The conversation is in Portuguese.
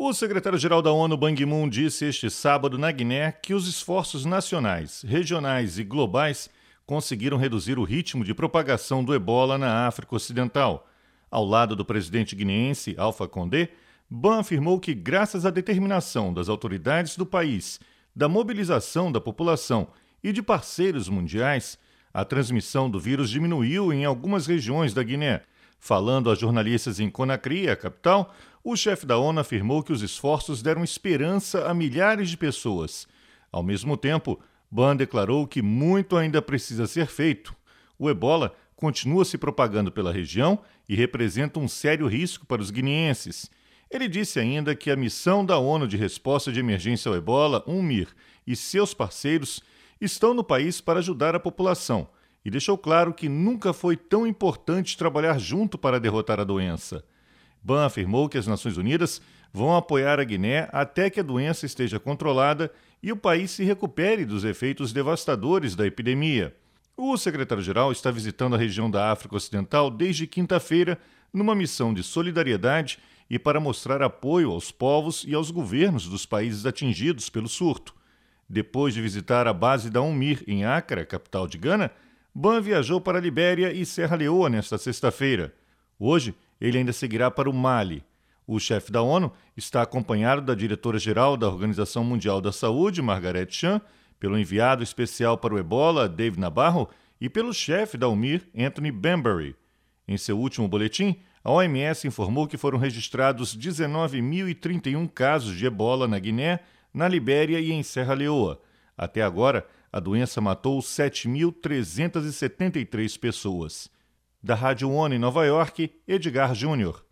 O secretário-geral da ONU, Ban Ki-moon, disse este sábado na Guiné que os esforços nacionais, regionais e globais conseguiram reduzir o ritmo de propagação do ebola na África Ocidental. Ao lado do presidente guineense, Alpha Condé, Ban afirmou que, graças à determinação das autoridades do país, da mobilização da população e de parceiros mundiais, a transmissão do vírus diminuiu em algumas regiões da Guiné. Falando a jornalistas em Conakry, a capital, o chefe da ONU afirmou que os esforços deram esperança a milhares de pessoas. Ao mesmo tempo, Ban declarou que muito ainda precisa ser feito. O ebola continua se propagando pela região e representa um sério risco para os guineenses. Ele disse ainda que a missão da ONU de resposta de emergência ao ebola, UNMIR, e seus parceiros estão no país para ajudar a população e deixou claro que nunca foi tão importante trabalhar junto para derrotar a doença. Ban afirmou que as Nações Unidas vão apoiar a Guiné até que a doença esteja controlada e o país se recupere dos efeitos devastadores da epidemia. O secretário-geral está visitando a região da África Ocidental desde quinta-feira numa missão de solidariedade e para mostrar apoio aos povos e aos governos dos países atingidos pelo surto. Depois de visitar a base da UNMIR em Accra, capital de Gana, Ban viajou para a Libéria e Serra Leoa nesta sexta-feira. Hoje, ele ainda seguirá para o Mali. O chefe da ONU está acompanhado da diretora-geral da Organização Mundial da Saúde, Margaret Chan, pelo enviado especial para o ebola, Dave Nabarro, e pelo chefe da UNMIR, Anthony Bambury. Em seu último boletim, a OMS informou que foram registrados 19.031 casos de ebola na Guiné, na Libéria e em Serra Leoa. Até agora, a doença matou 7.373 pessoas. Da Rádio ONU em Nova York, Edgar Júnior.